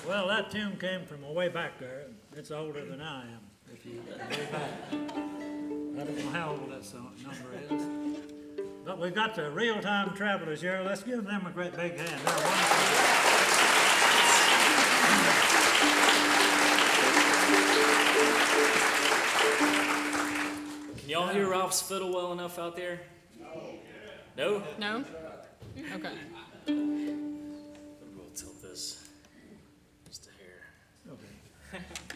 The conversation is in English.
Well, that tune came from way back there. It's older than I am, if you go back. I don't know how old that song number is. But we've got the real-time travelers here. Let's give them a great big hand. They're wonderful. Can y'all hear Ralph's fiddle well enough out there? No. No? Okay. We'll tilt this just a hair. Okay.